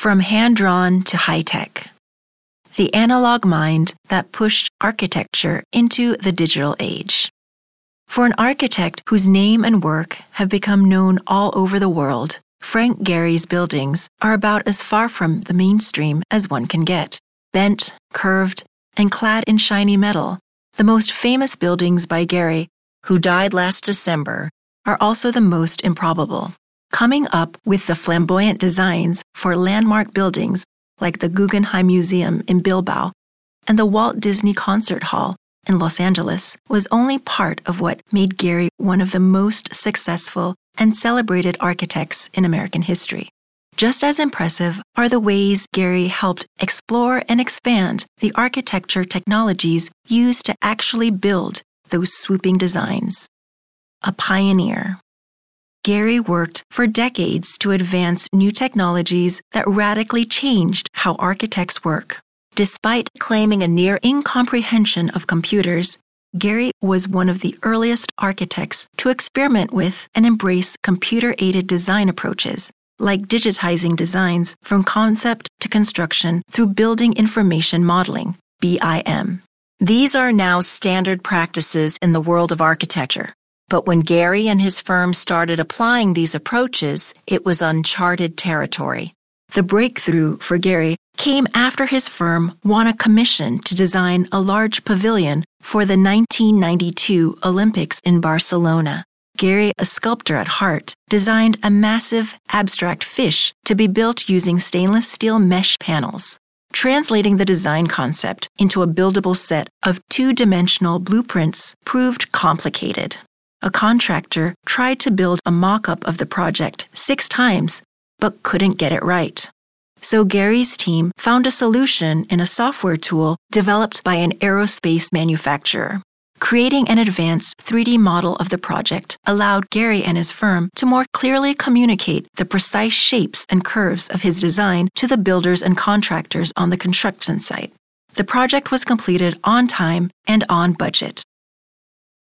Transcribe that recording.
From hand-drawn to high-tech. The analog mind that pushed architecture into the digital age. For an architect whose name and work have become known all over the world, Frank Gehry's buildings are about as far from the mainstream as one can get. Bent, curved, and clad in shiny metal, the most famous buildings by Gehry, who died last December, are also the most improbable. Coming up with the flamboyant designs for landmark buildings like the Guggenheim Museum in Bilbao and the Walt Disney Concert Hall in Los Angeles was only part of what made Gehry one of the most successful and celebrated architects in American history. Just as impressive are the ways Gehry helped explore and expand the architecture technologies used to actually build those swooping designs. A pioneer. Gehry worked for decades to advance new technologies that radically changed how architects work. Despite claiming a near incomprehension of computers, Gehry was one of the earliest architects to experiment with and embrace computer-aided design approaches, like digitizing designs from concept to construction through building information modeling, BIM. These are now standard practices in the world of architecture. But when Gehry and his firm started applying these approaches, it was uncharted territory. The breakthrough for Gehry came after his firm won a commission to design a large pavilion for the 1992 Olympics in Barcelona. Gehry, a sculptor at heart, designed a massive, abstract fish to be built using stainless steel mesh panels. Translating the design concept into a buildable set of two-dimensional blueprints proved complicated. A contractor tried to build a mock-up of the project 6 times, but couldn't get it right. So Gehry's team found a solution in a software tool developed by an aerospace manufacturer. Creating an advanced 3D model of the project allowed Gehry and his firm to more clearly communicate the precise shapes and curves of his design to the builders and contractors on the construction site. The project was completed on time and on budget.